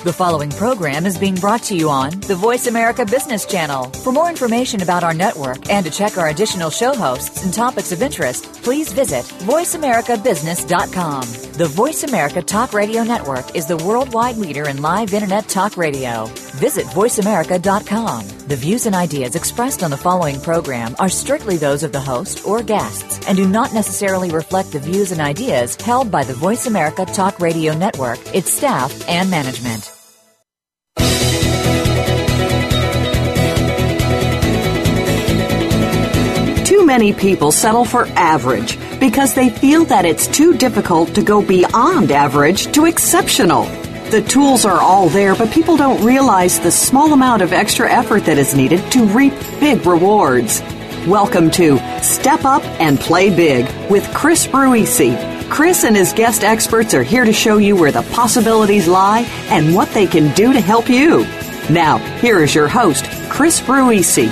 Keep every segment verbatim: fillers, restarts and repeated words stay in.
The following program is being brought to you on the Voice America Business Channel. For more information about our network and to check our additional show hosts and topics of interest, please visit voice america business dot com. The Voice America Talk Radio Network is the worldwide leader in live Internet talk radio. Visit voice america dot com. The views and ideas expressed on the following program are strictly those of the host or guests and do not necessarily reflect the views and ideas held by the Voice America Talk Radio Network, its staff, and management. Too many people settle for average because they feel that it's too difficult to go beyond average to exceptional. The tools are all there, but people don't realize the small amount of extra effort that is needed to reap big rewards. Welcome to Step Up and Play Big with Chris Ruisi. Chris and his guest experts are here to show you where the possibilities lie and what they can do to help you. Now, here is your host, Chris Ruisi.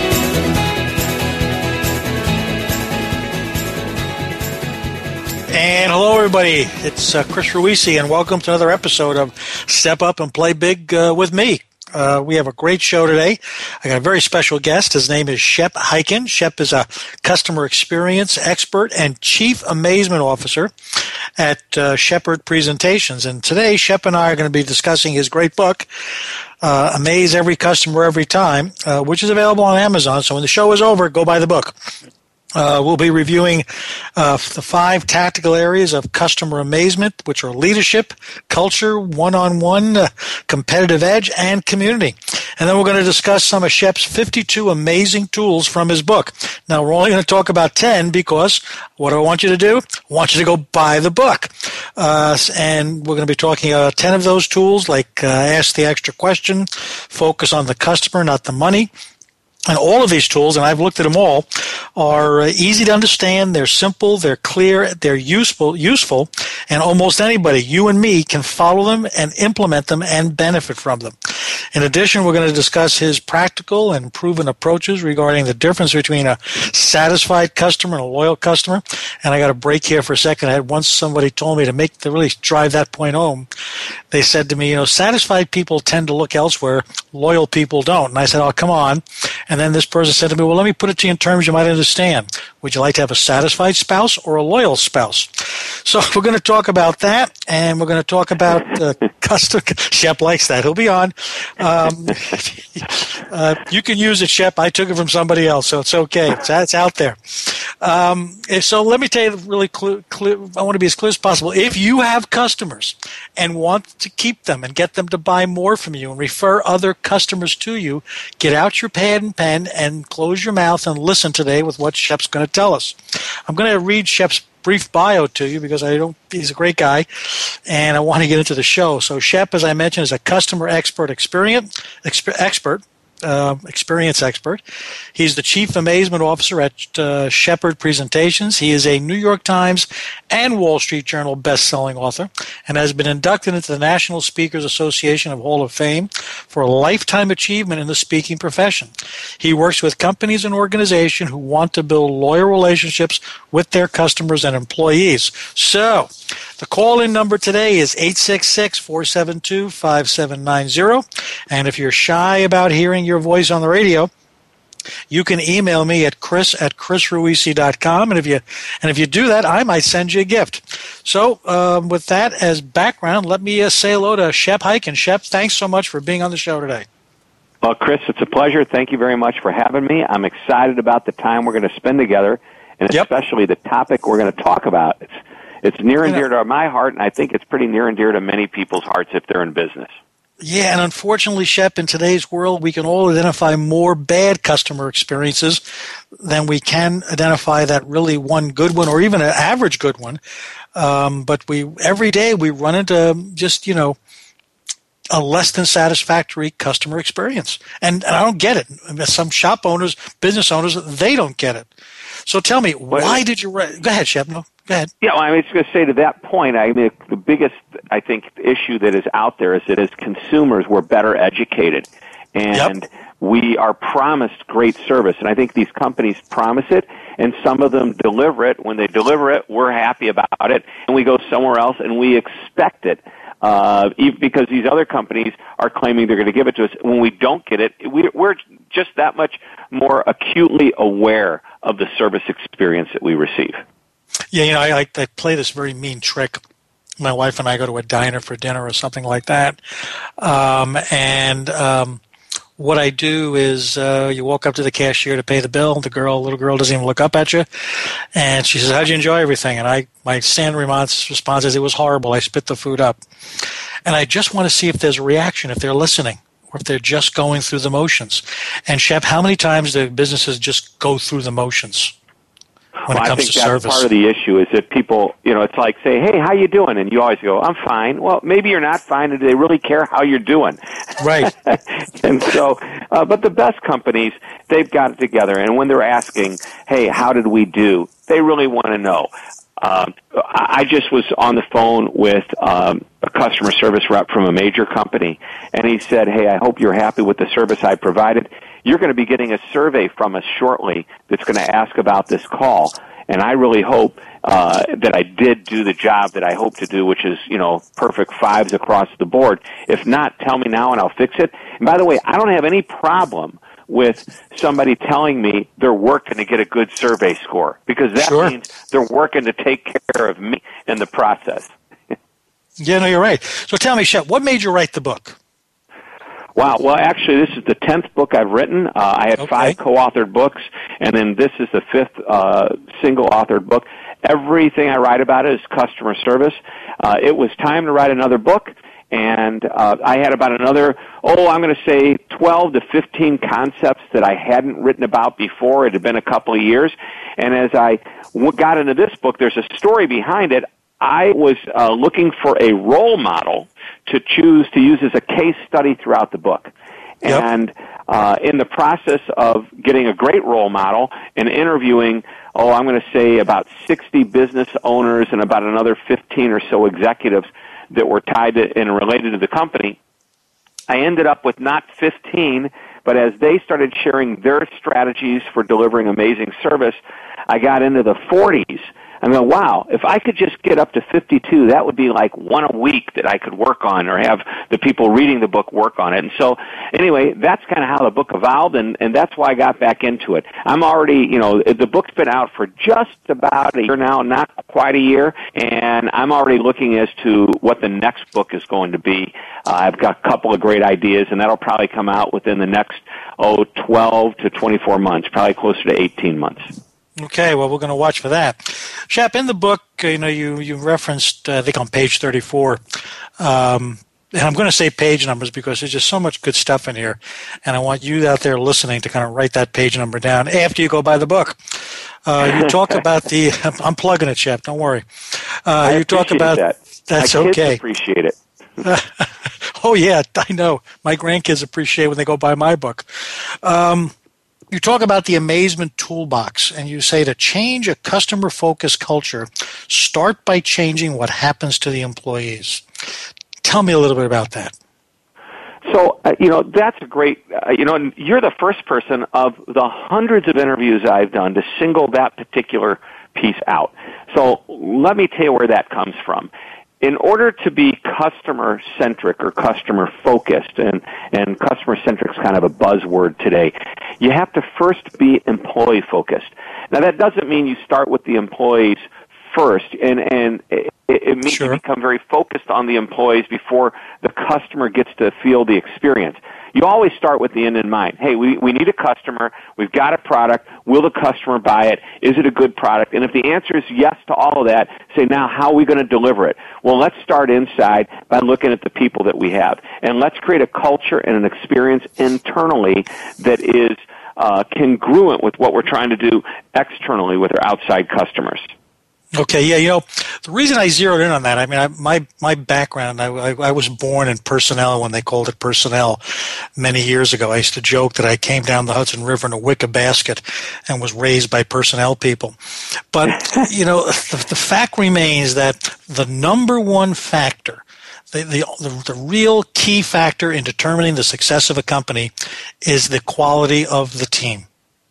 And hello, everybody. It's uh, Chris Ruisi, and welcome to another episode of Step Up and Play Big uh, with me. Uh, we have a great show today. I got a very special guest. His name is Shep Hyken. Shep is a customer experience expert and chief amazement officer at uh, Shepherd Presentations. And today, Shep and I are going to be discussing his great book, uh, Amaze Every Customer Every Time, uh, which is available on Amazon. So when the show is over, go buy the book. Uh, we'll be reviewing uh, the five tactical areas of customer amazement, which are leadership, culture, one-on-one, uh, competitive edge, and community. And then we're going to discuss some of Shep's fifty-two amazing tools from his book. Now, we're only going to talk about ten because what do I want you to do? I want you to go buy the book. Uh, and we're going to be talking about ten of those tools, like uh, ask the extra question, focus on the customer, not the money. And all of these tools, and I've looked at them all, are easy to understand, they're simple, they're clear, they're useful, useful, and almost anybody, you and me, can follow them and implement them and benefit from them. In addition, we're going to discuss his practical and proven approaches regarding the difference between a satisfied customer and a loyal customer. And I got a break here for a second. I had once somebody told me to make to really drive that point home. They said to me, you know, satisfied people tend to look elsewhere, loyal people don't. And I said, oh, come on. And then this person said to me, well, let me put it to you in terms you might understand. Would you like to have a satisfied spouse or a loyal spouse? So we're going to talk about that, and we're going to talk about uh, custom. Shep likes that. He'll be on. Um, uh, you can use it, Shep. I took it from somebody else, so it's okay. It's, it's out there. Um, so let me tell you really clear, clear, I want to be as clear as possible. If you have customers and want to keep them and get them to buy more from you and refer other customers to you, get out your pad and pen and close your mouth and listen today with what Shep's going to tell us. I'm going to read Shep's brief bio to you because I don't. He's a great guy, and I want to get into the show. So Shep, as I mentioned, is a customer expert experience exper, expert. Uh, experience expert. He's the Chief Amazement Officer at uh, Shepherd Presentations. He is a New York Times and Wall Street Journal best-selling author and has been inducted into the National Speakers Association of Hall of Fame for a lifetime achievement in the speaking profession. He works with companies and organizations who want to build loyal relationships with their customers and employees. So, the call-in number today is eight six six, four seven two, five seven nine zero. And if you're shy about hearing your voice on the radio, you can email me at chris at chris ruisi dot com. And if you and if you do that, I might send you a gift. So um, with that as background, let me uh, say hello to Shep Hyken. Shep, thanks so much for being on the show today. Well, Chris, it's a pleasure. Thank you very much for having me. I'm excited about the time we're going to spend together, and yep. especially the topic we're going to talk about. It's It's near and dear to my heart, and I think it's pretty near and dear to many people's hearts if they're in business. Yeah, and unfortunately, Shep, in today's world, we can all identify more bad customer experiences than we can identify that really one good one or even an average good one. Um, but we every day we run into just, you know, a less than satisfactory customer experience. And, and I don't get it. Some shop owners, business owners, they don't get it. So tell me, why well, did you – go ahead, Shep. No, go ahead. Yeah, well, I was going to say to that point, I mean, the biggest, I think, issue that is out there is that as consumers, we're better educated. And yep. we are promised great service. And I think these companies promise it, and some of them deliver it. When they deliver it, we're happy about it, and we go somewhere else, and we expect it. uh, even because these other companies are claiming they're going to give it to us. When we don't get it, we, we're just that much more acutely aware of the service experience that we receive. Yeah, you know, I, I play this very mean trick. My wife and I go to a diner for dinner or something like that, um, and um, what I do is uh, you walk up to the cashier to pay the bill. The girl, little girl, doesn't even look up at you, and she says, "How'd you enjoy everything?" And I, my standard response is, "It was horrible. I spit the food up." And I just want to see if there's a reaction, if they're listening, or if they're just going through the motions. And Shep, how many times do businesses just go through the motions when well, it comes I think to that's service? Part of the issue is that people, you know, it's like say, "Hey, how you doing?" And you always go, "I'm fine." Well, maybe you're not fine, and do they really care how you're doing? Right. And so, uh, but the best companies, they've got it together. And when they're asking, "Hey, how did we do?" they really want to know. Um, I just was on the phone with um, a customer service rep from a major company, and he said, "Hey, I hope you're happy with the service I provided. You're going to be getting a survey from us shortly that's going to ask about this call, and I really hope uh, that I did do the job that I hope to do, which is, you know, perfect fives across the board. If not, tell me now and I'll fix it." And by the way, I don't have any problem with somebody telling me they're working to get a good survey score, because that Sure. means they're working to take care of me in the process. Yeah, no, you're right. So tell me, Shep, what made you write the book? Wow. Well, actually, this is the tenth book I've written. Uh, I had Okay. five co-authored books, and then this is the fifth uh, single-authored book. Everything I write about is customer service. Uh, it was time to write another book, and uh, I had about another, oh, I'm going to say twelve to fifteen concepts that I hadn't written about before. It had been a couple of years, and as I w- got into this book, there's a story behind it. I was uh, looking for a role model to choose to use as a case study throughout the book. Yep. And uh, in the process of getting a great role model and interviewing, oh, I'm going to say about sixty business owners and about another fifteen or so executives that were tied to and related to the company, I ended up with not fifteen, but as they started sharing their strategies for delivering amazing service, I got into the forties. I mean, wow, if I could just get up to fifty-two, that would be like one a week that I could work on or have the people reading the book work on it. And so, anyway, that's kind of how the book evolved, and, and that's why I got back into it. I'm already, you know, the book's been out for just about a year now, not quite a year, and I'm already looking as to what the next book is going to be. Uh, I've got a couple of great ideas, and that'll probably come out within the next, oh, twelve to twenty-four months, probably closer to eighteen months. Okay, well, we're going to watch for that. Shep, in the book, you know, you, you referenced, uh, I think on page thirty-four, um, and I'm going to say page numbers because there's just so much good stuff in here, and I want you out there listening to kind of write that page number down after you go buy the book. Uh, you talk about the, I'm plugging it, Shep, don't worry. Uh, I you talk about, that. that's My kids okay. appreciate it. Oh, yeah, I know. My grandkids appreciate when they go buy my book. Um, You talk about the amazement toolbox, and you say to change a customer-focused culture, start by changing what happens to the employees. Tell me a little bit about that. So, uh, you know, that's a great, uh, you know, and you're the first person of the hundreds of interviews I've done to single that particular piece out. So let me tell you where that comes from. In order to be customer-centric or customer-focused, and, and customer-centric is kind of a buzzword today, you have to first be employee-focused. Now, that doesn't mean you start with the employees first, and, and it, it means Sure. you become very focused on the employees before the customer gets to feel the experience. You always start with the end in mind. Hey, we, we need a customer. We've got a product. Will the customer buy it? Is it a good product? And if the answer is yes to all of that, say, now, how are we going to deliver it? Well, let's start inside by looking at the people that we have. And let's create a culture and an experience internally that is uh, congruent with what we're trying to do externally with our outside customers. Okay, yeah, you know, the reason I zeroed in on that, I mean, I, my my background, I, I, I was born in personnel when they called it personnel many years ago. I used to joke that I came down the Hudson River in a wicker basket and was raised by personnel people. But, you know, the, the fact remains that the number one factor, the, the, the, the real key factor in determining the success of a company is the quality of the team.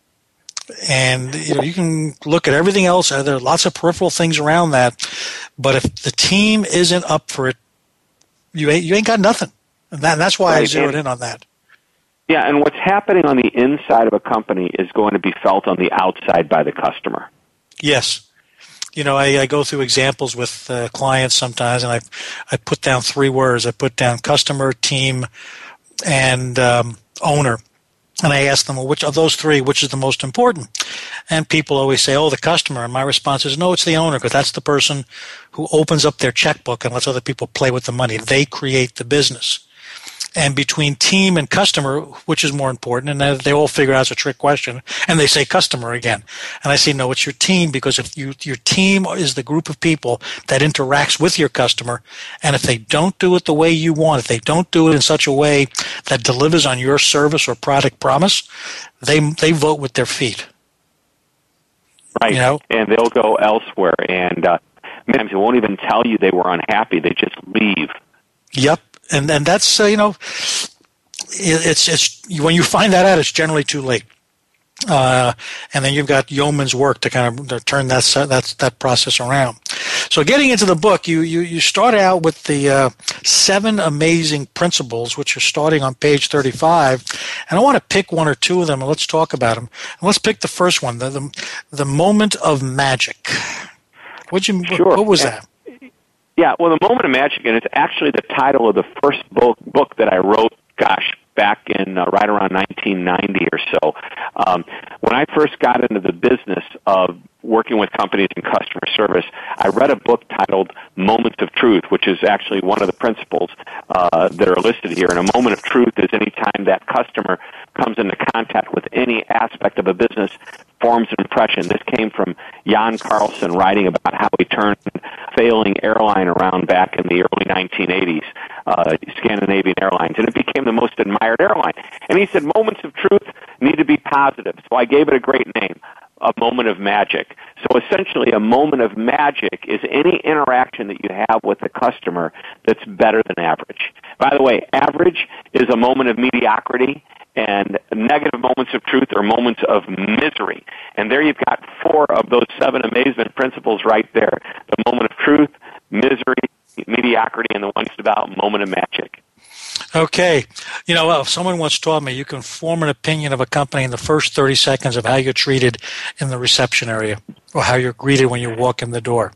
And you know, you can look at everything else. There are lots of peripheral things around that, but if the team isn't up for it, you ain't, you ain't got nothing. And, that, and that's why right. I zeroed and, in on that. Yeah, and what's happening on the inside of a company is going to be felt on the outside by the customer. Yes. You know, I, I go through examples with uh, clients sometimes, and I I put down three words. I put down customer, team, and um, owner. And I ask them, well, which of those three, which is the most important? And people always say, oh, the customer. And my response is, no, it's the owner, because that's the person who opens up their checkbook and lets other people play with the money. They create the business. And between team and customer, which is more important? And they all figure out it's a trick question, and they say customer again. And I say, no, it's your team, because if you, your team is the group of people that interacts with your customer, and if they don't do it the way you want, if they don't do it in such a way that delivers on your service or product promise, they they vote with their feet. Right, you know? And they'll go elsewhere, and uh, many times they won't even tell you they were unhappy. They just leave. Yep. And and that's uh, you know, it's it's when you find that out, it's generally too late, uh, and then you've got yeoman's work to kind of to turn that that that process around. So, getting into the book, you you you start out with the uh, seven amazing principles, which are starting on page thirty-five, and I want to pick one or two of them, and let's talk about them. And let's pick the first one, the the, the moment of magic. What'd you sure. what was yeah. that? Yeah, well, The Moment of Magic, and it's actually the title of the first book, book that I wrote, gosh, back in uh, right around nineteen ninety or so. Um, when I first got into the business of working with companies in customer service, I read a book titled Moments of Truth, which is actually one of the principles uh, that are listed here. And a moment of truth is any time that customer comes into contact with any aspect of a business, forms an impression. This came from Jan Carlson writing about how he turned failing airline around back in the early nineteen eighties, uh, Scandinavian Airlines, and it became the most admired airline. And he said moments of truth need to be positive, so I gave it a great name, a moment of magic. So essentially, a moment of magic is any interaction that you have with the customer that's better than average. By the way, average is a moment of mediocrity, and negative moments of truth are moments of misery. And there you've got four of those seven amazement principles right there. The moment of truth, misery, mediocrity, and the one about moment of magic. Okay. You know, well, someone once taught me you can form an opinion of a company in the first thirty seconds of how you're treated in the reception area or how you're greeted when you walk in the door.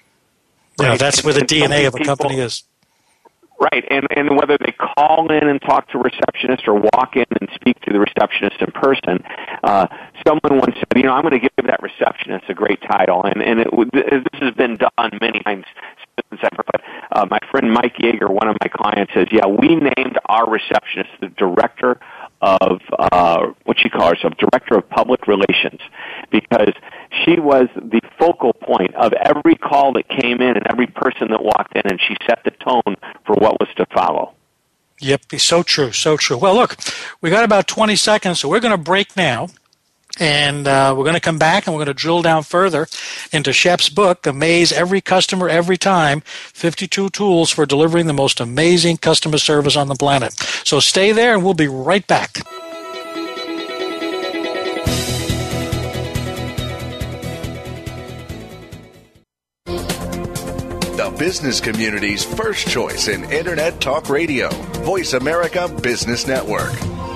You know, that's where the D N A of a company is. Right, and, and whether they call in and talk to a receptionist or walk in and speak to the receptionist in person, uh, someone once said, you know, I'm going to give that receptionist a great title, and, and it, this has been done many times since ever, but uh, my friend Mike Yeager, one of my clients, says, yeah, we named our receptionist the director of, uh, what she calls herself, director of public relations, because she was the focal point of every call that came in and every person that walked in, and she set the tone for what was to follow. Yep, so true, so true. Well, look, we got about twenty seconds, so we're going to break now, and uh, we're going to come back and we're going to drill down further into Shep's book, Amaze Every Customer Every Time, fifty-two Tools for Delivering the Most Amazing Customer Service on the Planet. So stay there, and we'll be right back. The business community's first choice in Internet Talk Radio. Voice America Business Network.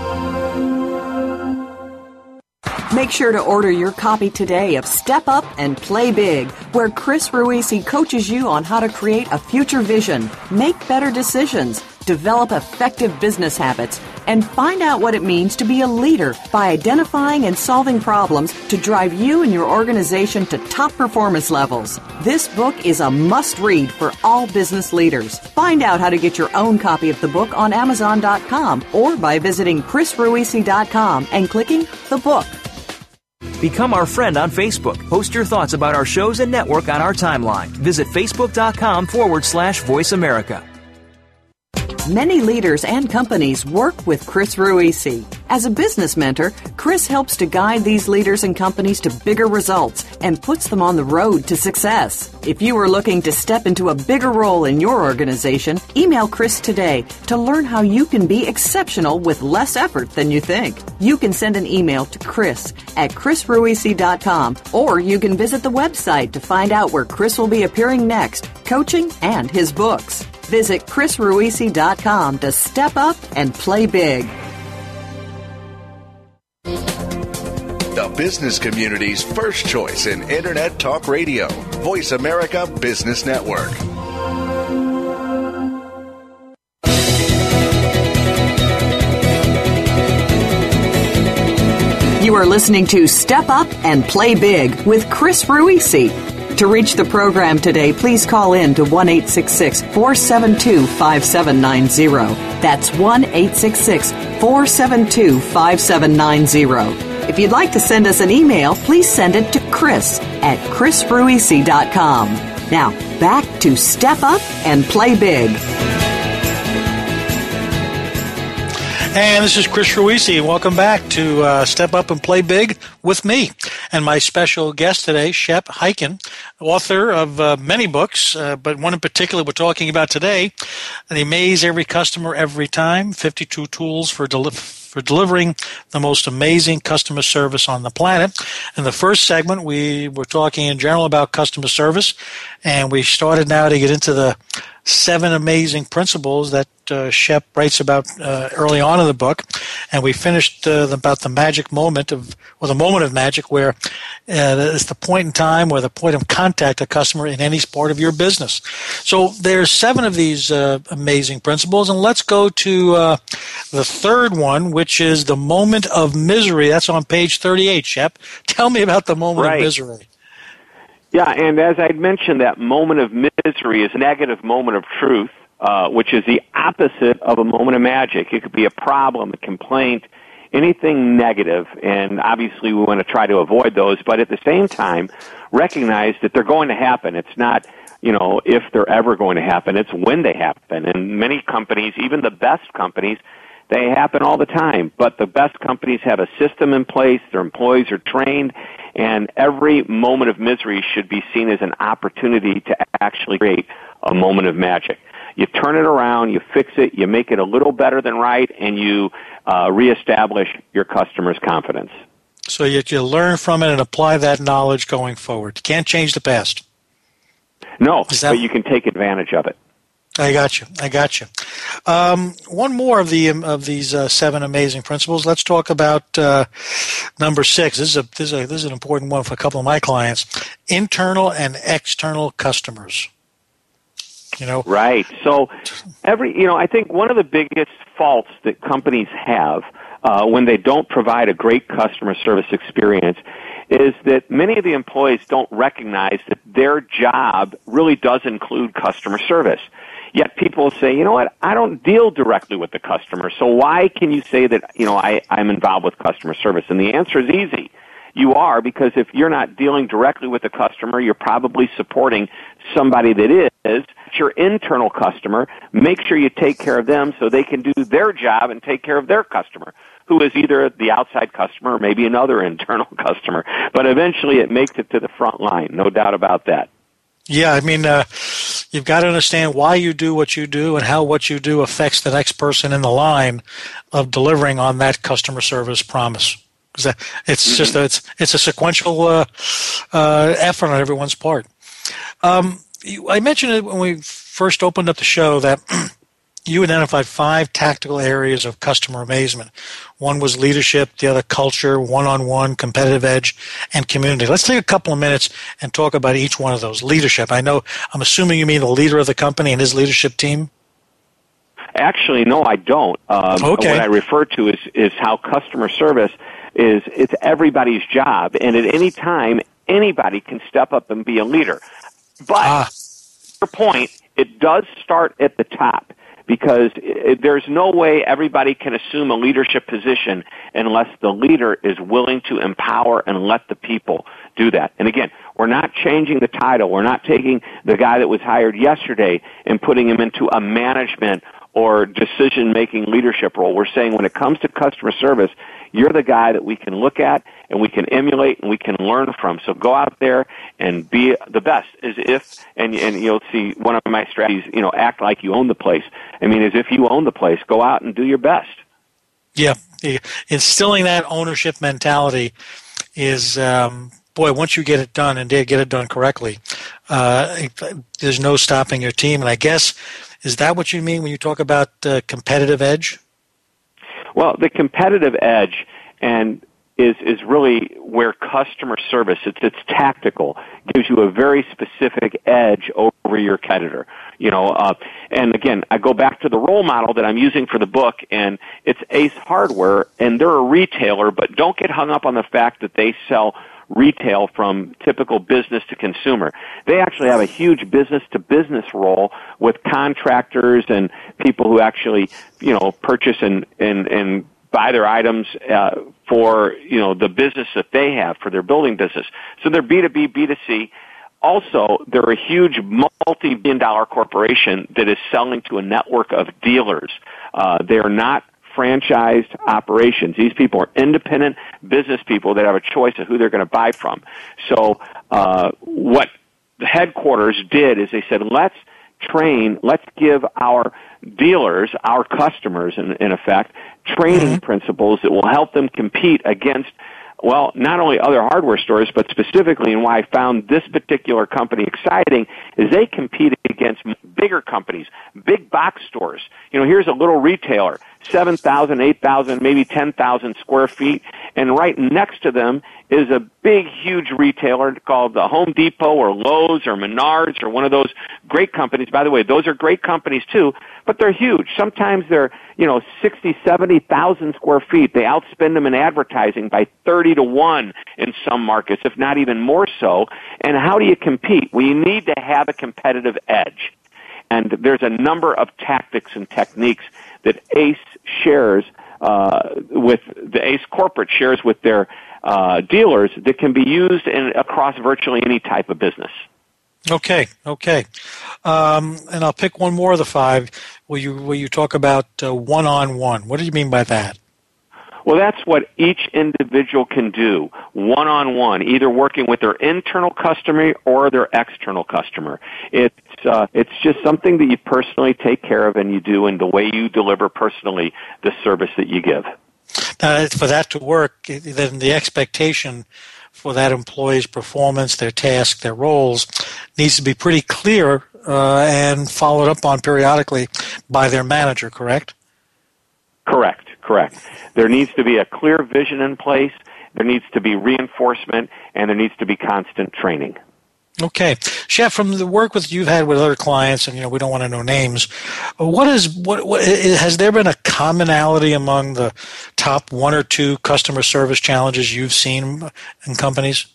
Make sure to order your copy today of Step Up and Play Big, where Chris Ruisi coaches you on how to create a future vision, make better decisions, develop effective business habits, and find out what it means to be a leader by identifying and solving problems to drive you and your organization to top performance levels. This book is a must-read for all business leaders. Find out how to get your own copy of the book on Amazon dot com or by visiting Chris Ruisi dot com and clicking the book. Become our friend on Facebook. Post your thoughts about our shows and network on our timeline. Visit facebook.com forward slash Voice America. Many leaders and companies work with Chris Ruisi. As a business mentor, Chris helps to guide these leaders and companies to bigger results and puts them on the road to success. If you are looking to step into a bigger role in your organization, email Chris today to learn how you can be exceptional with less effort than you think. You can send an email to Chris at Chris Ruisi dot com, or you can visit the website to find out where Chris will be appearing next, coaching, and his books. Visit chris ruisi dot com to step up and play big. The business community's first choice in Internet Talk Radio. Voice America Business Network. You are listening to Step Up and Play Big with Chris Ruisi. To reach the program today, please call in to one eight six six, four seven two, five seven nine zero. That's one eight six six, four seven two, five seven nine zero. If you'd like to send us an email, please send it to Chris at chris ruisi dot com. Now, back to Step Up and Play Big. And this is Chris Ruisi. Welcome back to uh, Step Up and Play Big with me and my special guest today, Shep Hyken, author of uh, many books, uh, but one in particular we're talking about today, The Amaze Every Customer Every Time, fifty-two Tools for Deli- for Delivering the Most Amazing Customer Service on the Planet. In the first segment, we were talking in general about customer service, and we started now to get into the seven amazing principles that uh, Shep writes about uh, early on in the book, and we finished uh, about the magic moment of, or the moment of magic, where uh, it's the point in time or the point of contact a customer in any part of your business. So there's seven of these uh, amazing principles, and let's go to uh, the third one, which is the moment of misery. That's on page thirty-eight. Shep, tell me about the moment right. of misery. Yeah, and as I'd mentioned, that moment of misery is a negative moment of truth, uh, which is the opposite of a moment of magic. It could be a problem, a complaint, anything negative, and obviously we want to try to avoid those, but at the same time, recognize that they're going to happen. It's not, you know, if they're ever going to happen, it's when they happen. And many companies, even the best companies, they happen all the time, but the best companies have a system in place, their employees are trained, and every moment of misery should be seen as an opportunity to actually create a moment of magic. You turn it around, you fix it, you make it a little better than right, and you uh, reestablish your customers' confidence. So you, you learn from it and apply that knowledge going forward. You can't change the past. No, that- but you can take advantage of it. I got you. I got you. Um, one more of the um, of these uh, seven amazing principles. Let's talk about uh, number six. This is a this is a this is an important one for a couple of my clients. Internal and external customers. You know, right. So every you know, I think one of the biggest faults that companies have uh, when they don't provide a great customer service experience is that many of the employees don't recognize that their job really does include customer service. Yet people say, you know what, I don't deal directly with the customer, so why can you say that, you know, I, I'm involved with customer service? And the answer is easy. You are, because if you're not dealing directly with the customer, you're probably supporting somebody that is. It's your internal customer. Make sure you take care of them so they can do their job and take care of their customer, who is either the outside customer or maybe another internal customer. But eventually it makes it to the front line, no doubt about that. Yeah, I mean, uh, you've got to understand why you do what you do and how what you do affects the next person in the line of delivering on that customer service promise. Because it's mm-hmm. just a, it's it's a sequential uh, uh, effort on everyone's part. Um, you, I mentioned it when we first opened up the show that you identified five tactical areas of customer amazement. One was leadership, the other culture, one-on-one, competitive edge, and community. Let's take a couple of minutes and talk about each one of those. Leadership. I know, I'm assuming you mean the leader of the company and his leadership team? Actually, no, I don't. Um, okay. What I refer to is, is how customer service is, it's everybody's job. And at any time, anybody can step up and be a leader. But, ah. to your point, it does start at the top. Because it, there's no way everybody can assume a leadership position unless the leader is willing to empower and let the people do that. And again, we're not changing the title. We're not taking the guy that was hired yesterday and putting him into a management or decision-making leadership role. We're saying when it comes to customer service, you're the guy that we can look at and we can emulate and we can learn from. So go out there and be the best, as if, and, and you'll see one of my strategies, you know, act like you own the place. I mean, as if you own the place. Go out and do your best. Yeah, instilling that ownership mentality is, um, boy, once you get it done and get it done correctly, uh, there's no stopping your team. And I guess Is that what you mean when you talk about uh, competitive edge? Well, the competitive edge and is is really where customer service, it's it's tactical, gives you a very specific edge over your competitor. You know, uh, and again, I go back to the role model that I'm using for the book, and it's Ace Hardware, and they're a retailer, but don't get hung up on the fact that they sell retail from typical business to consumer. They actually have a huge business-to-business role with contractors and people who actually, you know, purchase and, and, and buy their items uh, for, you know, the business that they have for their building business. So they're B two B, B two C. Also, they're a huge multi-billion dollar corporation that is selling to a network of dealers. Uh, they're not franchised operations. These people are independent business people that have a choice of who they're going to buy from. So uh, what the headquarters did is they said, let's train, let's give our dealers, our customers, in, in effect, training mm-hmm. principles that will help them compete against, well, not only other hardware stores, but specifically, and why I found this particular company exciting, is they compete against bigger companies, big box stores. You know, here's a little retailer, seven thousand, eight thousand, maybe ten thousand square feet, and right next to them is a big, huge retailer called the Home Depot or Lowe's or Menards or one of those great companies. By the way, those are great companies too, but they're huge. Sometimes they're, you know, sixty, seventy thousand square feet. They outspend them in advertising by thirty to one in some markets, if not even more so. And how do you compete? Well, you need to have a competitive edge. And there's a number of tactics and techniques that ACE shares uh, with, the ACE corporate shares with their uh, dealers that can be used in, across virtually any type of business. Okay, okay. Um, and I'll pick one more of the five. Will you, will you talk about uh, one-on-one? What do you mean by that? Well, that's what each individual can do, one-on-one, either working with their internal customer or their external customer. It's uh, it's just something that you personally take care of and you do in the way you deliver personally the service that you give. Now, for that to work, then the expectation for that employee's performance, their task, their roles, needs to be pretty clear uh, and followed up on periodically by their manager, correct? Correct, correct. There needs to be a clear vision in place, there needs to be reinforcement, and there needs to be constant training. Okay. Chef, from the work with you've had with other clients, and you know we don't want to know names, what is what, what has there been a commonality among the top one or two customer service challenges you've seen in companies?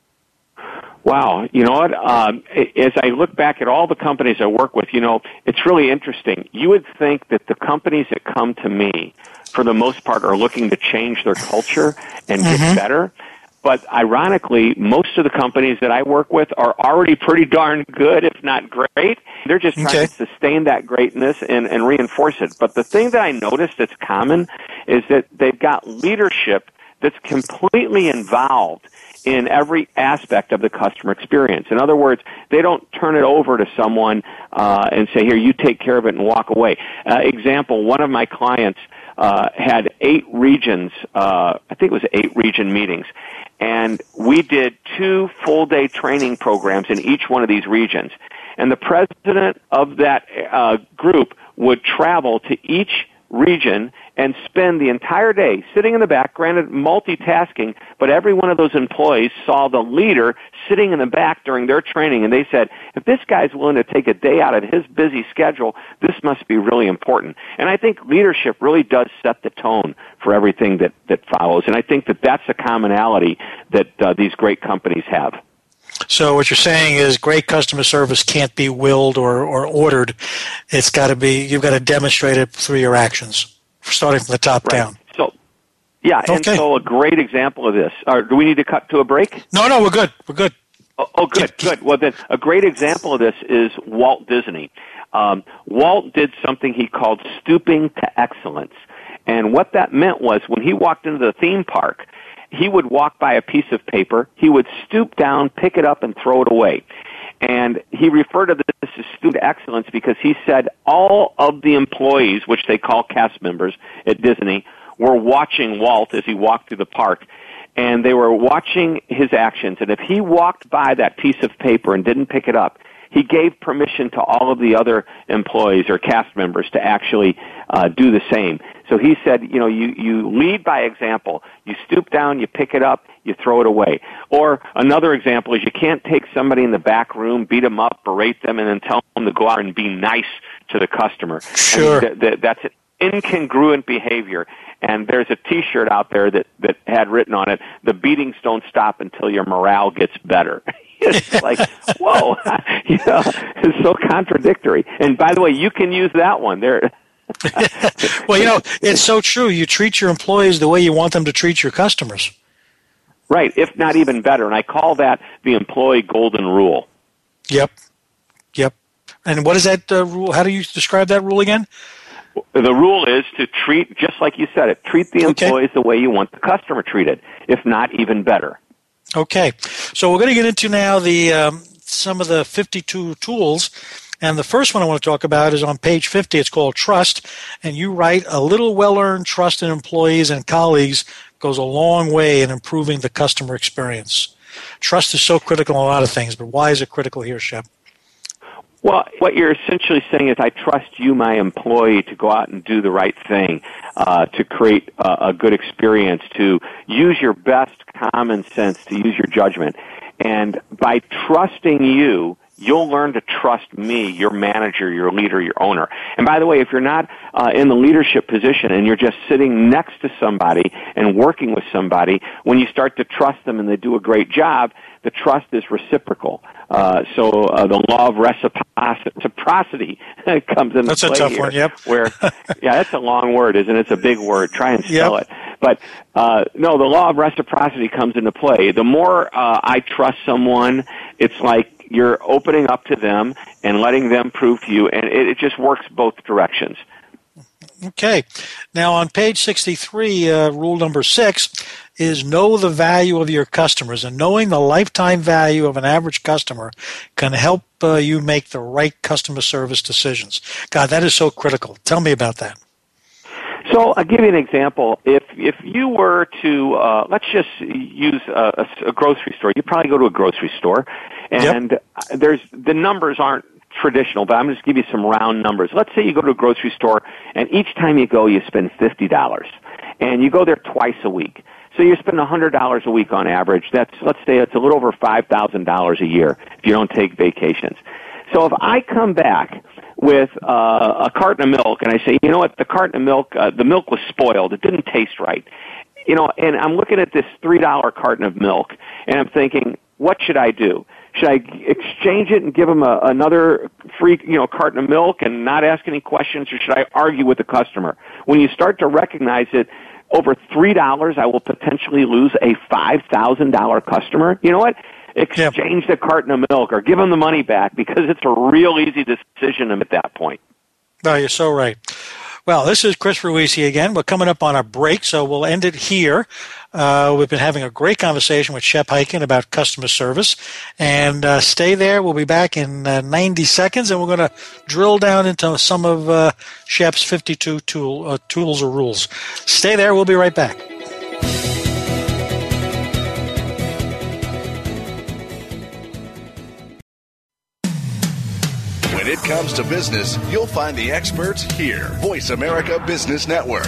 Wow, you know what? Um, as I look back at all the companies I work with, you know, it's really interesting. You would think that the companies that come to me, for the most part, are looking to change their culture and get mm-hmm. better. But ironically, most of the companies that I work with are already pretty darn good, if not great. They're just trying okay. to sustain that greatness and, and reinforce it. But the thing that I noticed that's common is that they've got leadership that's completely involved in every aspect of the customer experience. In other words, they don't turn it over to someone uh, and say, here, you take care of it and walk away. Uh, example, one of my clients uh, had eight regions, uh, I think it was eight region meetings, and we did two full-day training programs in each one of these regions. And the president of that uh, group would travel to each region and spend the entire day sitting in the back, granted multitasking, but every one of those employees saw the leader sitting in the back during their training, and they said, if this guy's willing to take a day out of his busy schedule, this must be really important. And I think leadership really does set the tone for everything that, that follows, and I think that that's a commonality that uh, these great companies have. So what you're saying is great customer service can't be willed or, or ordered. It's got to be, you've got to demonstrate it through your actions, starting from the top right. down. So, yeah, okay. and so a great example of this. Or do we need to cut to a break? No, no, we're good. We're good. Oh, oh good, good. Well, then a great example of this is Walt Disney. Um, Walt did something he called stooping to excellence. And what that meant was when he walked into the theme park, he would walk by a piece of paper, he would stoop down, pick it up, and throw it away. And he referred to this as stoop to excellence because he said all of the employees, which they call cast members at Disney, were watching Walt as he walked through the park. And they were watching his actions. And if he walked by that piece of paper and didn't pick it up, he gave permission to all of the other employees or cast members to actually uh, do the same. So he said, you know, you, you lead by example. You stoop down, you pick it up, you throw it away. Or another example is you can't take somebody in the back room, beat them up, berate them, and then tell them to go out and be nice to the customer. Sure. I mean, th- th- that's an incongruent behavior. And there's a T-shirt out there that, that had written on it, the beatings don't stop until your morale gets better. It's like, whoa, you know, it's so contradictory. And by the way, you can use that one. There. Well, you know, it's so true. You treat your employees the way you want them to treat your customers. Right, if not even better. And I call that the employee golden rule. Yep, yep. And what is that uh, rule? How do you describe that rule again? The rule is to treat, just like you said it, treat the employees okay. the way you want the customer treated, if not even better. Okay. So we're going to get into now the um, some of the fifty-two tools. And the first one I want to talk about is on page fifty. It's called Trust. And you write, a little well-earned trust in employees and colleagues goes a long way in improving the customer experience. Trust is so critical in a lot of things, but why is it critical here, Shep? Well, what you're essentially saying is I trust you, my employee, to go out and do the right thing, uh, to create uh, a good experience, to use your best common sense, to use your judgment. And by trusting you, you'll learn to trust me, your manager, your leader, your owner. And by the way, if you're not uh, in the leadership position and you're just sitting next to somebody and working with somebody, when you start to trust them and they do a great job, the trust is reciprocal. Uh, so uh, the law of reciprocity comes into that's play a tough here. One, yep. Where, yeah, that's a long word, isn't it? It's a big word. Try and spell yep. it. But uh, no, the law of reciprocity comes into play. The more uh, I trust someone, it's like you're opening up to them and letting them prove to you, and it, it just works both directions. Okay. Now on page sixty-three, uh, rule number six is know the value of your customers. And knowing the lifetime value of an average customer can help uh, you make the right customer service decisions. God, that is so critical. Tell me about that. So I'll give you an example. If if you were to, uh, let's just use a, a grocery store. You probably go to a grocery store, and yep. there's the numbers aren't traditional, but I'm going to give you some round numbers. Let's say you go to a grocery store, and each time you go, you spend fifty dollars, and you go there twice a week. So you spend one hundred dollars a week on average. That's, let's say it's a little over five thousand dollars a year if you don't take vacations. So if I come back with uh, a carton of milk and I say, you know what, the carton of milk, uh, the milk was spoiled. It didn't taste right. You know, and I'm looking at this three dollar carton of milk, and I'm thinking, what should I do? Should I exchange it and give them a, another free, you know, carton of milk and not ask any questions, or should I argue with the customer? When you start to recognize it, over three dollars, I will potentially lose a five thousand dollars customer. You know what? Exchange the carton of milk or give them the money back, because it's a real easy decision at that point. No, you're so right. Well, this is Chris Ruisi again. We're coming up on a break, so we'll end it here. Uh, we've been having a great conversation with Shep Hyken about customer service. And uh, stay there. We'll be back in uh, ninety seconds, and we're going to drill down into some of uh, Shep's fifty-two tool, uh, tools or rules. Stay there. We'll be right back. When it comes to business, you'll find the experts here. Voice America Business Network.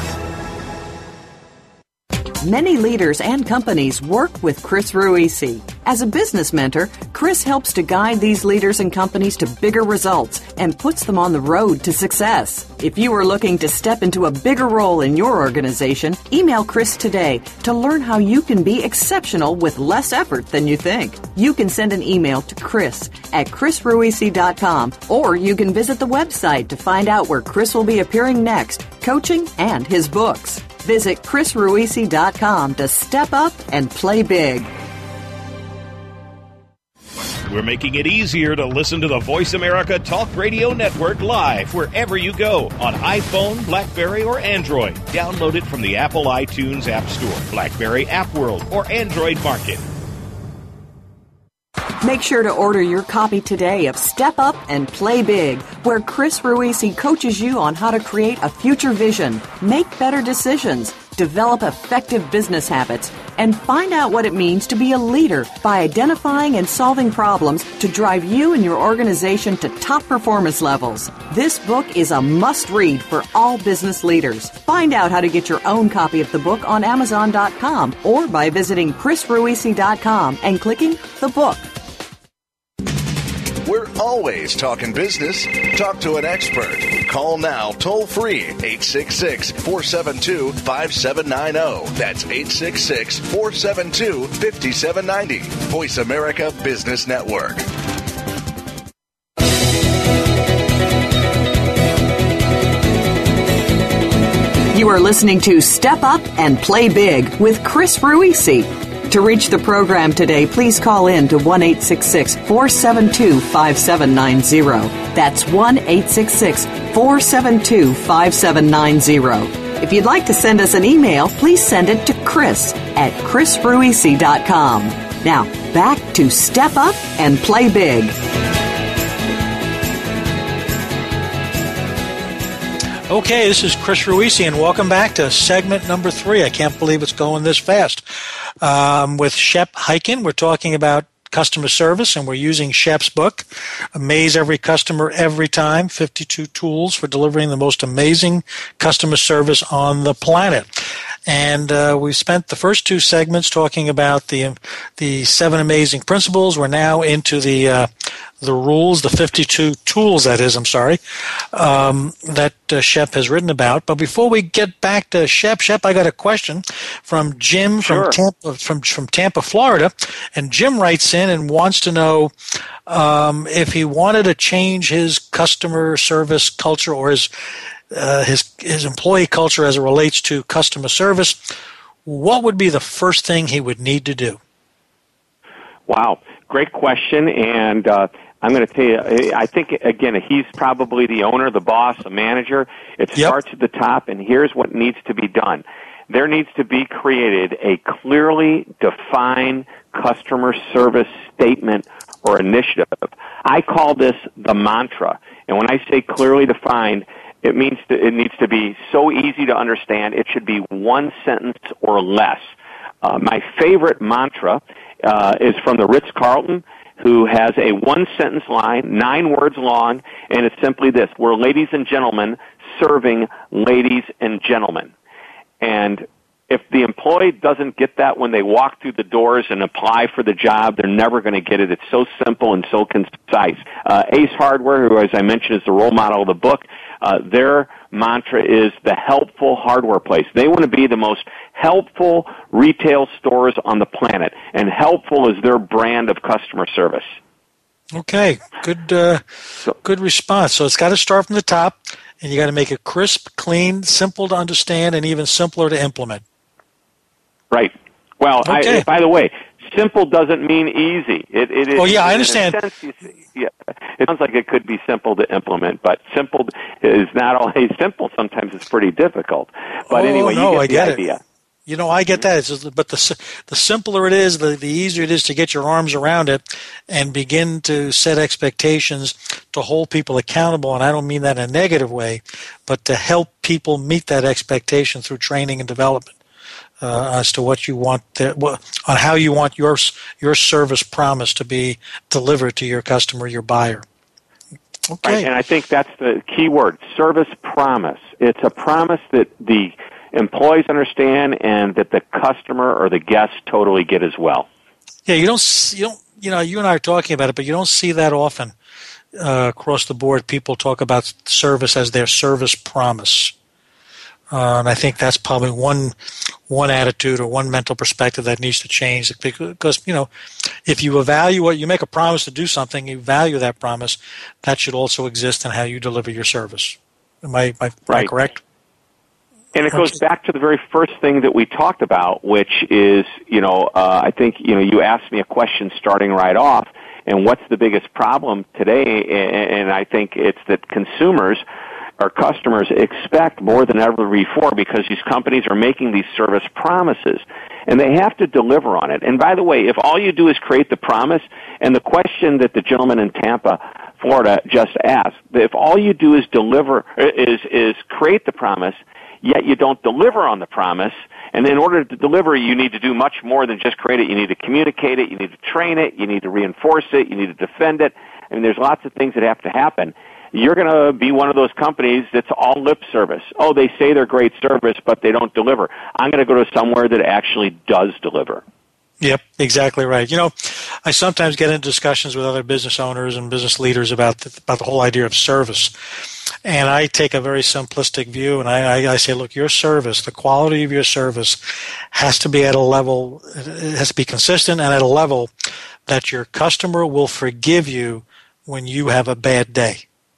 Many leaders and companies work with Chris Ruisi. As a business mentor, Chris helps to guide these leaders and companies to bigger results and puts them on the road to success. If you are looking to step into a bigger role in your organization, email Chris today to learn how you can be exceptional with less effort than you think. You can send an email to Chris at chris ruisi dot com, or you can visit the website to find out where Chris will be appearing next, coaching, and his books. Visit chris ruisi dot com to step up and play big. We're making it easier to listen to the Voice America Talk Radio Network live wherever you go on iPhone, BlackBerry, or Android. Download it from the Apple iTunes App Store, BlackBerry App World, or Android Market. Make sure to order your copy today of Step Up and Play Big, where Chris Ruisi coaches you on how to create a future vision, make better decisions, develop effective business habits, and find out what it means to be a leader by identifying and solving problems to drive you and your organization to top performance levels. This book is a must-read for all business leaders. Find out how to get your own copy of the book on Amazon dot com or by visiting Chris Ruisi dot com and clicking the book. We're always talking business. Talk to an expert. Call now toll free eight six six, four seven two, five seven nine zero. That's eight six six, four seven two, five seven nine zero. Voice America Business Network. You are listening to Step Up and Play Big with Chris Ruisi. To reach the program today, please call in to one eight six six, four seven two, five seven nine zero. That's one eight six six, four seven two, five seven nine zero. If you'd like to send us an email, please send it to Chris at Chris Ruisi dot com. Now, back to Step Up and Play Big. Okay, this is Chris Ruisi, and welcome back to segment number three. I can't believe it's going this fast. Um, with Shep Hyken, we're talking about customer service, and we're using Shep's book, Amaze Every Customer Every Time, fifty-two Tools for Delivering the Most Amazing Customer Service on the Planet. And uh, we spent the first two segments talking about the the seven amazing principles. We're now into the uh, the rules, the fifty-two tools, that is, I'm sorry, um, that uh, Shep has written about. But before we get back to Shep, Shep, I got a question from Jim Sure. from Tampa, from, from Tampa, Florida. And Jim writes in and wants to know um, if he wanted to change his customer service culture or his Uh, his his employee culture as it relates to customer service, what would be the first thing he would need to do? Wow, great question, and uh, I'm going to tell you, I think, again, he's probably the owner, the boss, the manager. It Yep. starts at the top, and here's what needs to be done. There needs to be created a clearly defined customer service statement or initiative. I call this the mantra, and when I say clearly defined, It means to, it needs to be so easy to understand. It should be one sentence or less. Uh, my favorite mantra uh, is from the Ritz-Carlton, who has a one-sentence line, nine words long, and it's simply this: we're ladies and gentlemen serving ladies and gentlemen. And if the employee doesn't get that when they walk through the doors and apply for the job, they're never going to get it. It's so simple and so concise. Uh, Ace Hardware, who, as I mentioned, is the role model of the book, uh, their mantra is the helpful hardware place. They want to be the most helpful retail stores on the planet, and helpful is their brand of customer service. Okay, good, uh, good response. So it's got to start from the top, and you got to make it crisp, clean, simple to understand, and even simpler to implement. Right. Well, Okay. I, by the way, simple doesn't mean easy. It, it is. Oh, yeah, I in a understand. sense, you see, yeah, it sounds like it could be simple to implement, but simple is not always simple. Sometimes it's pretty difficult. But oh, anyway, no, you I get get the it. idea. You know, I get that. It's just, but the the simpler it is, the, the easier it is to get your arms around it and begin to set expectations to hold people accountable. And I don't mean that in a negative way, but to help people meet that expectation through training and development uh, as to what you want, the, what, on how you want your your service promise to be delivered to your customer, your buyer. Okay. Right, and I think that's the key word: service promise. It's a promise that the employees understand and that the customer or the guest totally get as well. Yeah, you don't, you don't, you know, you and I are talking about it, but you don't see that often uh, across the board. People talk about service as their service promise. Uh, and I think that's probably one one attitude or one mental perspective that needs to change, because, you know, if you evaluate, you make a promise to do something, you value that promise, that should also exist in how you deliver your service. Am I, am I, am I correct? And it goes back to the very first thing that we talked about, which is, you know, uh, I think, you know, you asked me a question starting right off, and what's the biggest problem today? And I think it's that consumers or customers expect more than ever before, because these companies are making these service promises, and they have to deliver on it. And by the way, if all you do is create the promise, and the question that the gentleman in Tampa, Florida, just asked, if all you do is deliver, is is create the promise, yet you don't deliver on the promise. And in order to deliver, you need to do much more than just create it. You need to communicate it. You need to train it. You need to reinforce it. You need to defend it. I mean, there's lots of things that have to happen. You're going to be one of those companies that's all lip service. Oh, they say they're great service, but they don't deliver. I'm going to go to somewhere that actually does deliver. Yep, exactly right. You know, I sometimes get into discussions with other business owners and business leaders about the, about the whole idea of service. And I take a very simplistic view, and I, I say, look, your service, the quality of your service has to be at a level, it has to be consistent and at a level that your customer will forgive you when you have a bad day.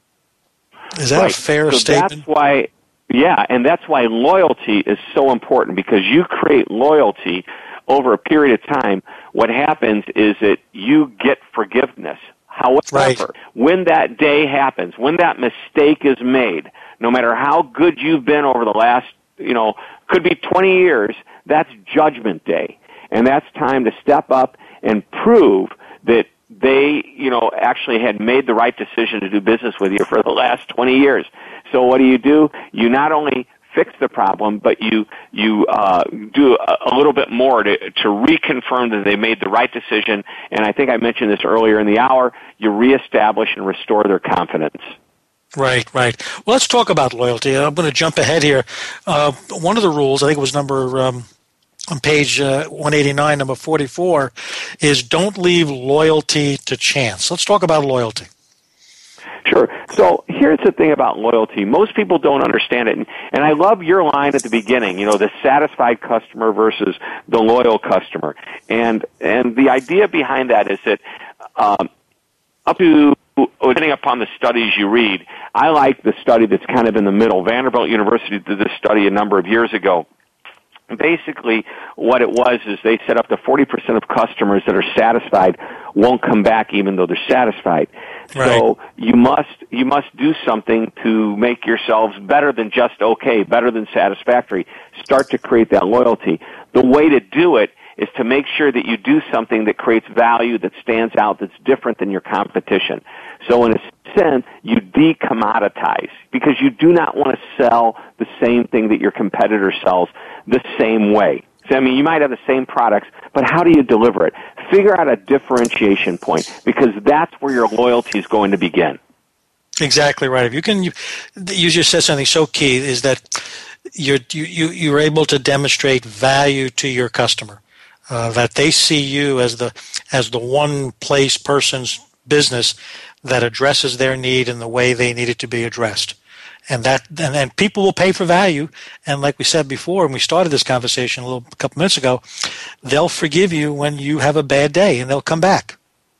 Is that right. a fair so statement? That's why, yeah, and that's why loyalty is so important, because you create loyalty over a period of time. What happens is that you get forgiveness. However, right. when that day happens, when that mistake is made, no matter how good you've been over the last, you know, could be twenty years, that's judgment day. And that's time to step up and prove that they, you know, actually had made the right decision to do business with you for the last twenty years. So what do you do? You not only fix the problem, but you you uh, do a, a little bit more to, to reconfirm that they made the right decision. And I think I mentioned this earlier in the hour, you reestablish and restore their confidence. Right, right. Well, let's talk about loyalty. I'm going to jump ahead here. Uh, one of the rules, I think it was number um, on page uh, one eighty-nine, number forty-four, is don't leave loyalty to chance. Let's talk about loyalty. Sure. So here's the thing about loyalty. Most people don't understand it. And, and I love your line at the beginning, you know, the satisfied customer versus the loyal customer. And and the idea behind that is that um, up to, depending upon the studies you read, I like the study that's kind of in the middle. Vanderbilt University did this study a number of years ago. Basically, what it was is they set up to forty percent of customers that are satisfied won't come back even though they're satisfied. Right. So you must you must do something to make yourselves better than just okay, better than satisfactory. Start to create that loyalty. The way to do it is to make sure that you do something that creates value, that stands out, that's different than your competition. So in a sense, you decommoditize, because you do not want to sell the same thing that your competitor sells the same way. So, I mean, you might have the same products, but how do you deliver it? Figure out a differentiation point, because that's where your loyalty is going to begin. Exactly right. If you can, you, you just said something so key, is that you're, you, you, you're able to demonstrate value to your customer. Uh, that they see you as the as the one place person's business that addresses their need in the way they need it to be addressed, and that and then people will pay for value. And like we said before, when we started this conversation a little a couple minutes ago, they'll forgive you when you have a bad day, and they'll come back.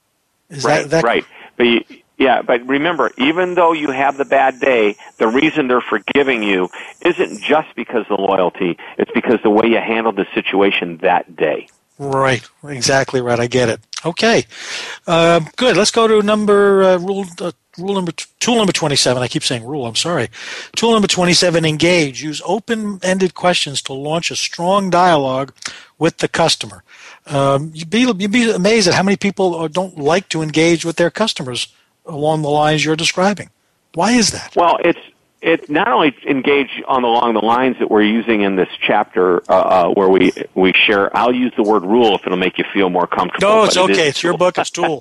Is right, that, that right. But you, yeah, but remember, even though you have the bad day, the reason they're forgiving you isn't just because of the loyalty; it's because the way you handled the situation that day. Right, exactly right. I get it. Okay, uh, good. Let's go to number uh, rule. Uh, rule number t- tool number twenty-seven. I keep saying rule. I'm sorry. Tool number twenty-seven. Engage. Use open-ended questions to launch a strong dialogue with the customer. Um, you'd be you'd be amazed at how many people don't like to engage with their customers along the lines you're describing. Why is that? Well, it's. It not only engage on the, along the lines that we're using in this chapter, uh, uh, where we we share. I'll use the word rule if it'll make you feel more comfortable. No, it's it okay. It's your book. It's tool.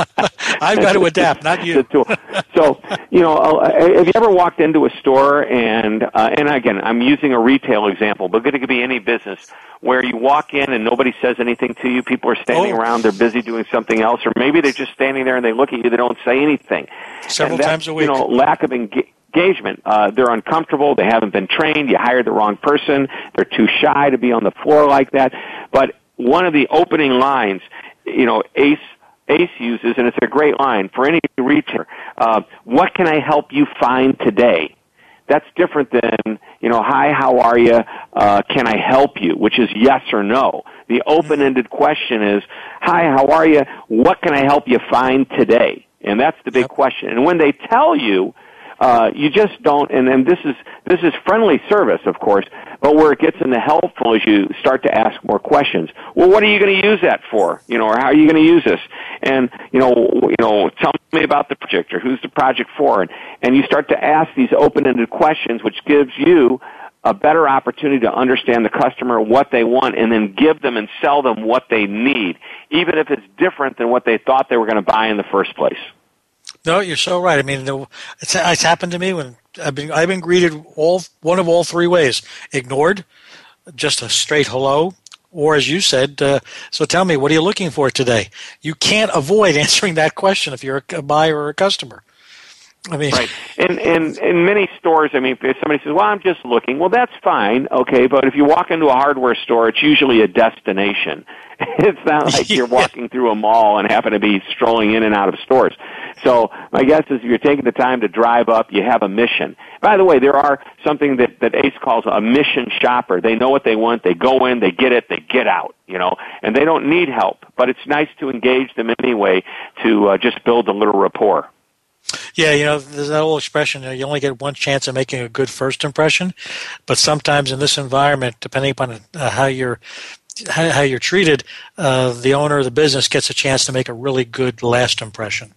I've got to adapt, not you. Tool. So, you know, uh, have you ever walked into a store and uh, and again, I'm using a retail example, but it could be any business where you walk in and nobody says anything to you. People are standing oh. around. They're busy doing something else, or maybe they're just standing there and they look at you. They don't say anything. Several and times a week. You know, lack of engagement. Engagement. Uh, they're uncomfortable. They haven't been trained. You hired the wrong person. They're too shy to be on the floor like that. But one of the opening lines, you know, Ace Ace uses, and it's a great line for any retailer. Uh, what can I help you find today? That's different than, you know, hi, how are you? Uh, can I help you? Which is yes or no. The open-ended question is, hi, how are you? What can I help you find today? And that's the big question. And when they tell you, Uh, you just don't, and, and this is this is friendly service, of course, but where it gets into helpful is you start to ask more questions. Well, what are you going to use that for? You know, or how are you going to use this? And you know, you know, tell me about the project, or who's the project for? And and you start to ask these open-ended questions, which gives you a better opportunity to understand the customer, what they want, and then give them and sell them what they need, even if it's different than what they thought they were going to buy in the first place. No, you're so right. I mean, it's, it's happened to me when I've been I've been greeted all one of all three ways: ignored, just a straight hello, or as you said, uh, so tell me, what are you looking for today? You can't avoid answering that question if you're a buyer or a customer. I mean, right. In, in, in many stores, I mean, if somebody says, well, I'm just looking, well, that's fine, okay, but if you walk into a hardware store, it's usually a destination. It's not like you're walking through a mall and happen to be strolling in and out of stores. So my guess is if you're taking the time to drive up, you have a mission. By the way, there are something that, that Ace calls a mission shopper. They know what they want, they go in, they get it, they get out, you know, and they don't need help. But it's nice to engage them anyway to uh, just build a little rapport. Yeah, you know, there's that old expression, you know, you only get one chance of making a good first impression, but sometimes in this environment, depending upon uh, how you're how, how you're treated, uh, the owner of the business gets a chance to make a really good last impression.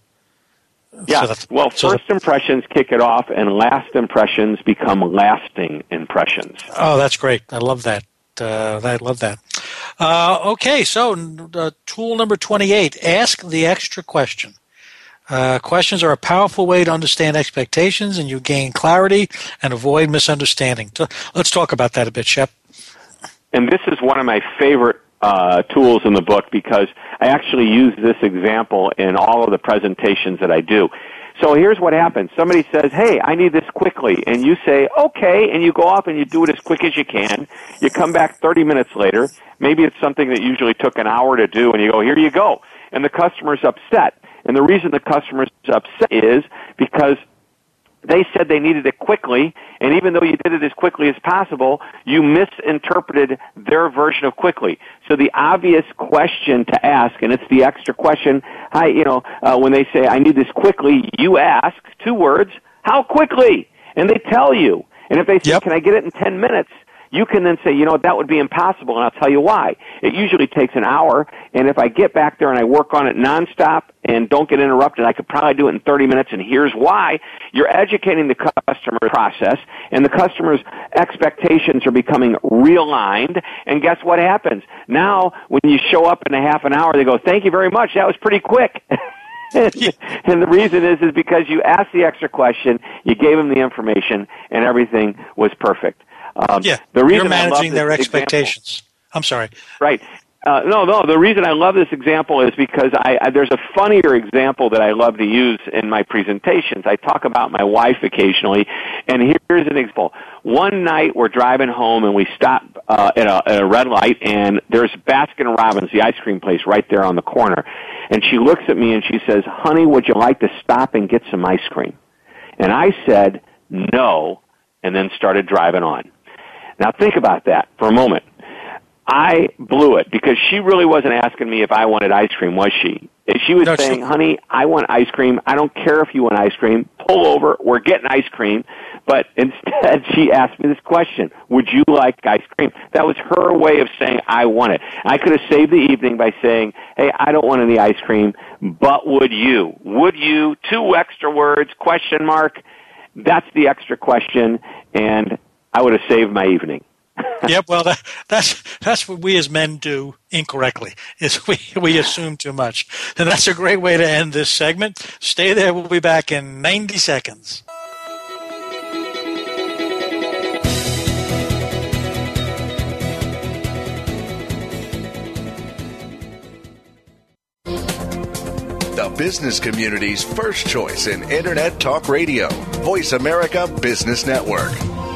Yeah, so well, so first impressions kick it off, and last impressions become lasting impressions. Oh, that's great. I love that. Uh, I love that. Uh, okay, so uh, tool number twenty-eight, ask the extra question. Uh, questions are a powerful way to understand expectations, and you gain clarity and avoid misunderstanding. So let's talk about that a bit, Shep. And this is one of my favorite uh, tools in the book because I actually use this example in all of the presentations that I do. So here's what happens. Somebody says, hey, I need this quickly. And you say, okay, and you go off and you do it as quick as you can. You come back thirty minutes later. Maybe it's something that usually took an hour to do, and you go, here you go. And the customer's upset. And the reason the customer's upset is because they said they needed it quickly, and even though you did it as quickly as possible, you misinterpreted their version of quickly. So the obvious question to ask, and it's the extra question, hi, you know, uh, when they say, I need this quickly, you ask two words, how quickly? And they tell you. And if they say, yep. Can I get it in ten minutes? You can then say, you know what, that would be impossible, and I'll tell you why. It usually takes an hour, and if I get back there and I work on it nonstop and don't get interrupted, I could probably do it in thirty minutes, and here's why. You're educating the customer process, and the customer's expectations are becoming realigned, and guess what happens? Now, when you show up in a half an hour, they go, thank you very much, that was pretty quick. And the reason is is because you asked the extra question, you gave them the information, and everything was perfect. Um, yeah, the reason you're managing their example, expectations. I'm sorry. Right. Uh, no, no, the reason I love this example is because I, I, there's a funnier example that I love to use in my presentations. I talk about my wife occasionally, and here's an example. One night we're driving home, and we stop uh, at, a, at a red light, and there's Baskin Robbins, the ice cream place, right there on the corner. And she looks at me, and she says, honey, would you like to stop and get some ice cream? And I said, no, and then started driving on. Now think about that for a moment. I blew it because she really wasn't asking me if I wanted ice cream, was she? She was no, saying, she... honey, I want ice cream. I don't care if you want ice cream. Pull over. We're getting ice cream. But instead, she asked me this question, would you like ice cream? That was her way of saying, I want it. I could have saved the evening by saying, hey, I don't want any ice cream, but would you? Would you? Two extra words, question mark. That's the extra question, and I would have saved my evening. Yep, well, that, that's that's what we as men do incorrectly, is we, we assume too much. And that's a great way to end this segment. Stay there. We'll be back in ninety seconds. The business community's first choice in Internet Talk Radio. Voice America Business Network.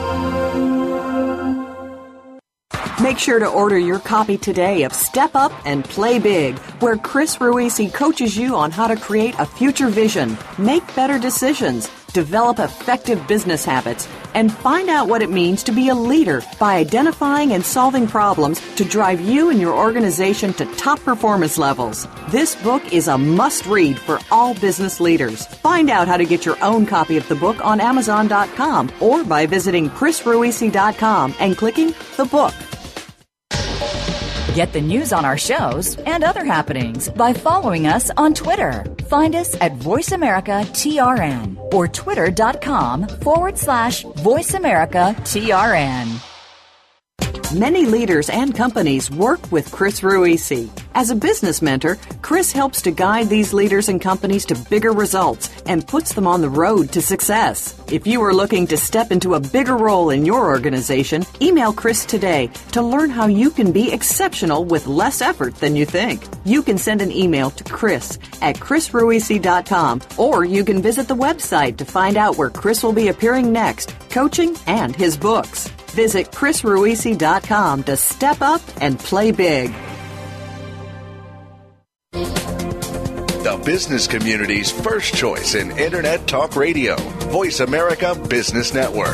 Make sure to order your copy today of Step Up and Play Big, where Chris Ruisi coaches you on how to create a future vision, make better decisions, develop effective business habits, and find out what it means to be a leader by identifying and solving problems to drive you and your organization to top performance levels. This book is a must-read for all business leaders. Find out how to get your own copy of the book on Amazon dot com or by visiting Chris Ruisi dot com and clicking the book. Get the news on our shows and other happenings by following us on Twitter. Find us at Voice America T R N or twitter.com forward slash Voice America T R N. Many leaders and companies work with Chris Ruisi. As a business mentor, Chris helps to guide these leaders and companies to bigger results and puts them on the road to success. If you are looking to step into a bigger role in your organization, email Chris today to learn how you can be exceptional with less effort than you think. You can send an email to Chris at chris ruisi dot com, or you can visit the website to find out where Chris will be appearing next, coaching, and his books. Visit chris ruisi dot com to step up and play big. The business community's first choice in Internet Talk Radio. Voice America Business Network.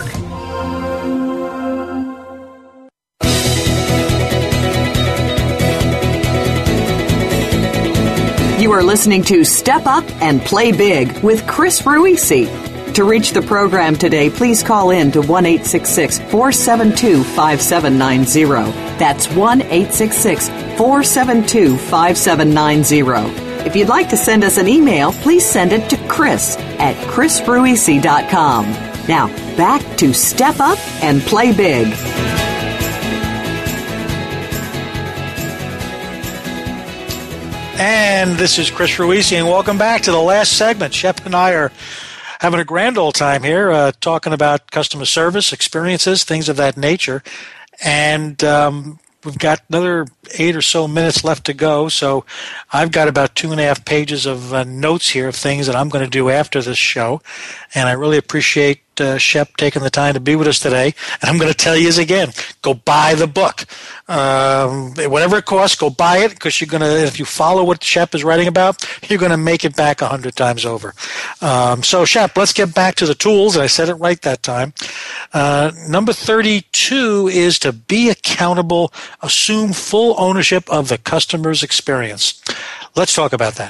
You are listening to Step Up and Play Big with Chris Ruisi. To reach the program today, please call in to one eight six six, four seven two, five seven nine zero. That's one eight six six, four seven two, five seven nine zero. If you'd like to send us an email, please send it to Chris at chris ruisi dot com. Now, back to Step Up and Play Big. And this is Chris Ruisi, and welcome back to the last segment. Shep and I are having a grand old time here, uh, talking about customer service, experiences, things of that nature. And um, we've got another eight or so minutes left to go, so I've got about two and a half pages of uh, notes here of things that I'm going to do after this show. And I really appreciate uh, Shep taking the time to be with us today. And I'm going to tell you this again, go buy the book. Um, whatever it costs, go buy it, because you're going to, if you follow what Shep is writing about, you're going to make it back a hundred times over. Um, so Shep, let's get back to the tools. And I said it right that time. Uh, number thirty-two is to be accountable, assume full ownership of the customer's experience. Let's talk about that.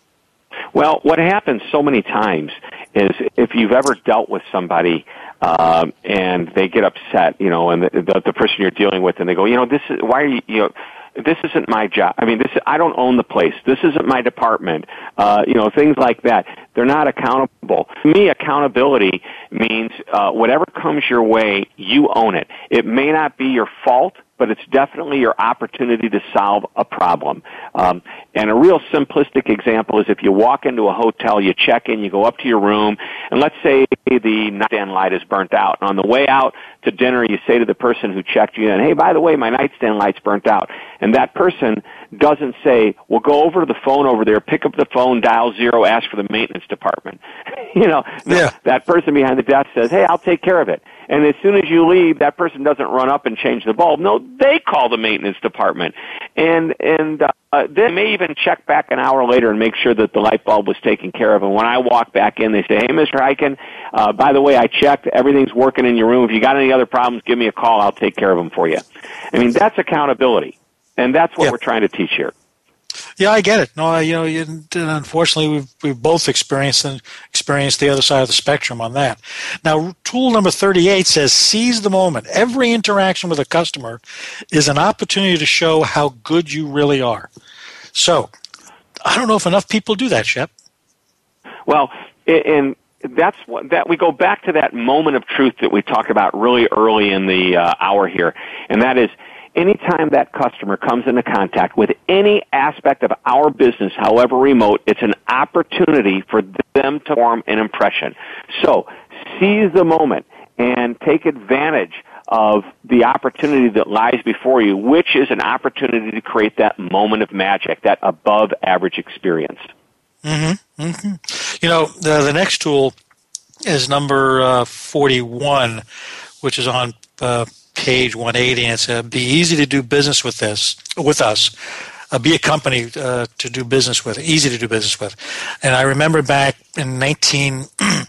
Well, what happens so many times is if you've ever dealt with somebody um, and they get upset, you know, and the, the, the person you're dealing with, and they go, you know, this is why are you, you know, this isn't my job. I mean, this I don't own the place. This isn't my department. Uh, you know, things like that. They're not accountable. To me, accountability means uh, whatever comes your way, you own it. It may not be your fault, but it's definitely your opportunity to solve a problem. Um, and a real simplistic example is if you walk into a hotel, you check in, you go up to your room, and let's say the nightstand light is burnt out. And on the way out to dinner, you say to the person who checked you in, hey, by the way, my nightstand light's burnt out. And that person doesn't say, well, go over to the phone over there, pick up the phone, dial zero, ask for the maintenance department. you know, yeah. That person behind the desk says, hey, I'll take care of it. And as soon as you leave, that person doesn't run up and change the bulb. No, they call the maintenance department. And and uh, they may even check back an hour later and make sure that the light bulb was taken care of. And when I walk back in, they say, hey, Mister Hyken, uh, by the way, I checked. Everything's working in your room. If you got any other problems, give me a call. I'll take care of them for you. I mean, that's accountability. And that's what yeah. we're trying to teach here. Yeah, I get it. No, you know, you, unfortunately, we've we've both experienced and experienced the other side of the spectrum on that. Now, tool number thirty-eight says, seize the moment. Every interaction with a customer is an opportunity to show how good you really are. So, I don't know if enough people do that, Shep. Well, and that's what that we go back to that moment of truth that we talked about really early in the uh, hour here, and that is, anytime that customer comes into contact with any aspect of our business, however remote, it's an opportunity for them to form an impression. So seize the moment and take advantage of the opportunity that lies before you, which is an opportunity to create that moment of magic, that above-average experience. Mm-hmm. Mm-hmm. You know, the, the next tool is number uh, forty-one, which is on uh, page one eighty, and it's uh, be easy to do business with this, with us. Uh, be a company uh, to do business with, easy to do business with. And I remember back in nineteen,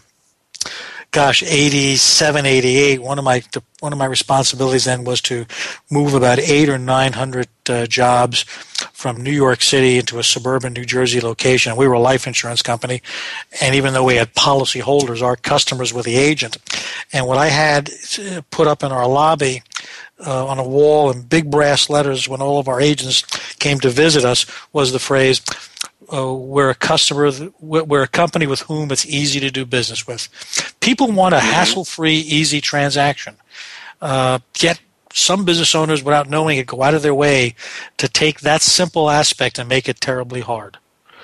gosh, eighty-seven, eighty-eight, one of my the, one of my responsibilities then was to move about eight or nine hundred uh, jobs from New York City into a suburban New Jersey location. We were a life insurance company, and even though we had policy holders, our customers were the agent. And what I had put up in our lobby uh, on a wall in big brass letters when all of our agents came to visit us was the phrase, uh, we're a customer, we're a company with whom it's easy to do business with. People want a hassle-free, easy transaction. Uh, yet some business owners, without knowing it, go out of their way to take that simple aspect and make it terribly hard.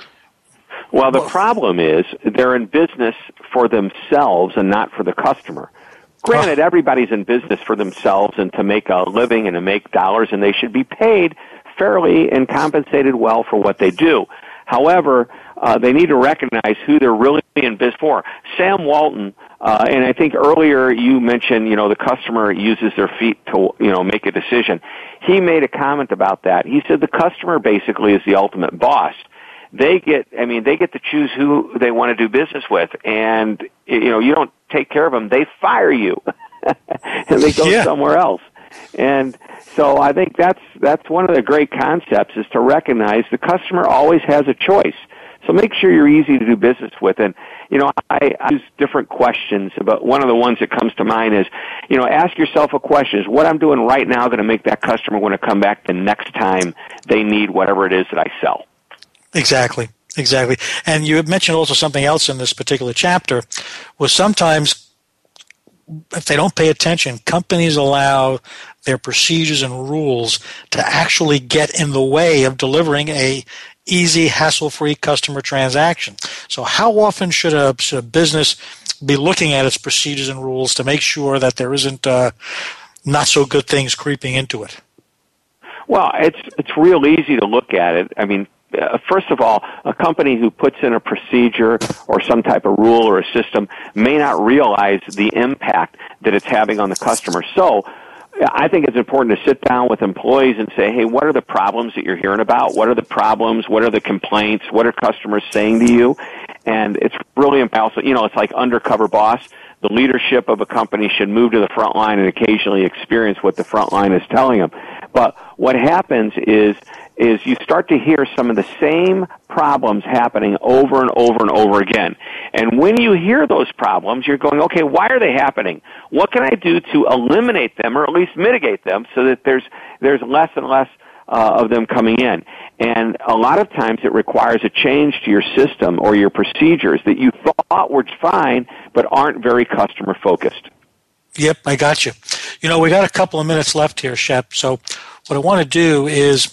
Well, the problem is they're in business for themselves and not for the customer. Granted, everybody's in business for themselves and to make a living and to make dollars, and they should be paid fairly and compensated well for what they do. However, uh, they need to recognize who they're really in business for. Sam Walton, uh, and I think earlier you mentioned, you know, the customer uses their feet to, you know, make a decision. He made a comment about that. He said the customer basically is the ultimate boss. They get, I mean, they get to choose who they want to do business with, and, you know, you don't take care of them, they fire you, and they go yeah. somewhere else. And so I think that's, that's one of the great concepts, is to recognize the customer always has a choice. So make sure you're easy to do business with. And, you know, I, I use different questions, but one of the ones that comes to mind is, you know, ask yourself a question. Is what I'm doing right now going to make that customer want to come back the next time they need whatever it is that I sell? Exactly, exactly. And you mentioned also something else in this particular chapter, was sometimes if they don't pay attention, companies allow their procedures and rules to actually get in the way of delivering a easy, hassle-free customer transaction. So how often should a, should a business be looking at its procedures and rules to make sure that there isn't uh, not-so-good things creeping into it? Well, it's it's real easy to look at it. I mean, Uh, first of all, a company who puts in a procedure or some type of rule or a system may not realize the impact that it's having on the customer. So I think it's important to sit down with employees and say, hey, what are the problems that you're hearing about? What are the problems? What are the complaints? What are customers saying to you? And it's really important. You know, it's like undercover boss. The leadership of a company should move to the front line and occasionally experience what the front line is telling them. But what happens is is you start to hear some of the same problems happening over and over and over again. And when you hear those problems, you're going, okay, why are they happening? What can I do to eliminate them or at least mitigate them so that there's there's less and less uh, of them coming in? And a lot of times it requires a change to your system or your procedures that you thought were fine but aren't very customer focused. Yep, I got you. You know, we got a couple of minutes left here, Shep. So what I want to do is,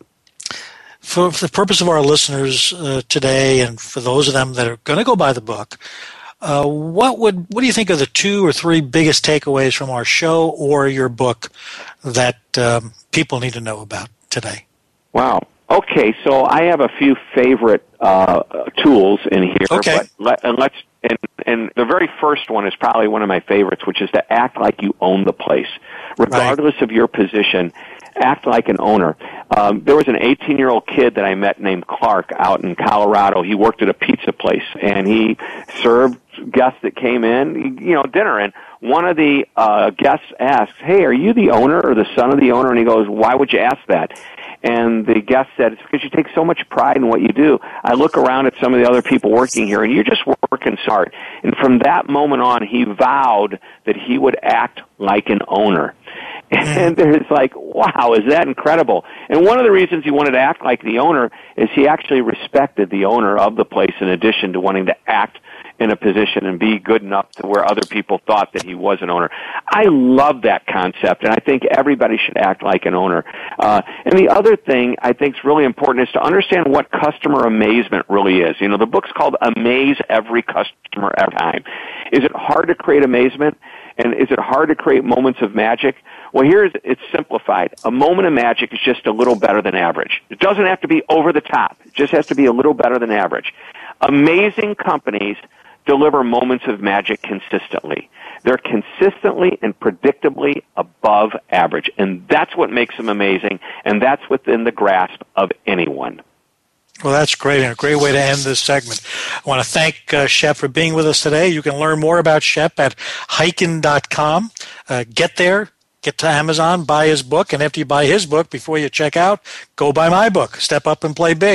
for, for the purpose of our listeners uh, today, and for those of them that are going to go buy the book, uh, what would what do you think are the two or three biggest takeaways from our show or your book that um, people need to know about today? Wow. Okay, so I have a few favorite uh, tools in here. Okay. But let, and let's and, and the very first one is probably one of my favorites, which is to act like you own the place, regardless right. of your position. Act like an owner. Um, there was an eighteen-year-old kid that I met named Clark out in Colorado. He worked at a pizza place, and he served guests that came in, you know, dinner. And one of the uh, guests asked, "Hey, are you the owner or the son of the owner?" And he goes, "Why would you ask that?" And the guest said, "It's because you take so much pride in what you do. I look around at some of the other people working here, and you're just working so hard." And from that moment on, he vowed that he would act like an owner. And it's like, wow, is that incredible? And one of the reasons he wanted to act like the owner is he actually respected the owner of the place in addition to wanting to act in a position and be good enough to where other people thought that he was an owner. I love that concept, and I think everybody should act like an owner. Uh, and the other thing I think is really important is to understand what customer amazement really is. You know, the book's called Amaze Every Customer Every Time. Is it hard to create amazement? And is it hard to create moments of magic? Well, here's it's simplified. A moment of magic is just a little better than average. It doesn't have to be over the top. It just has to be a little better than average. Amazing companies deliver moments of magic consistently. They're consistently and predictably above average, and that's what makes them amazing, and that's within the grasp of anyone. Well, that's great, and a great way to end this segment. I want to thank uh, Shep for being with us today. You can learn more about Shep at hiken dot com. Uh, get there, get to Amazon, buy his book, and after you buy his book, before you check out, go buy my book, Step Up and Play Big.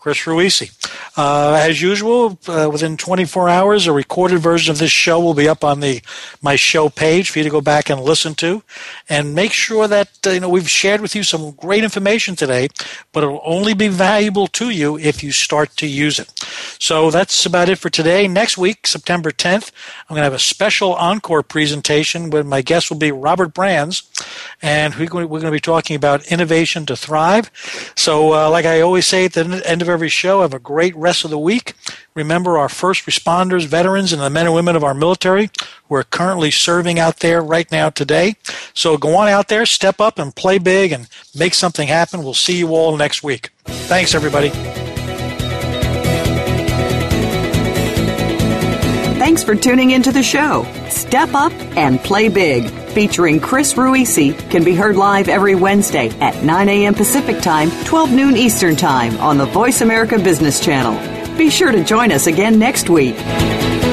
Chris Ruisi. Uh, as usual, uh, within twenty-four hours, a recorded version of this show will be up on the my show page for you to go back and listen to. And make sure that uh, you know we've shared with you some great information today, but it will only be valuable to you if you start to use it. So that's about it for today. Next week, September tenth, I'm going to have a special encore presentation where my guest will be Robert Brands, and we're going to be talking about innovation to thrive. So uh, like I always say at the end of every show, have a great rest of the week. Remember our first responders, veterans, and the men and women of our military who are currently serving out there right now today. So go on out there, step up and play big and make something happen. We'll see you all next week. Thanks, everybody. Thanks for tuning into the show. Step Up and Play Big, featuring Chris Ruisi, can be heard live every Wednesday at nine a.m. Pacific Time, twelve noon Eastern Time on the Voice America Business Channel. Be sure to join us again next week.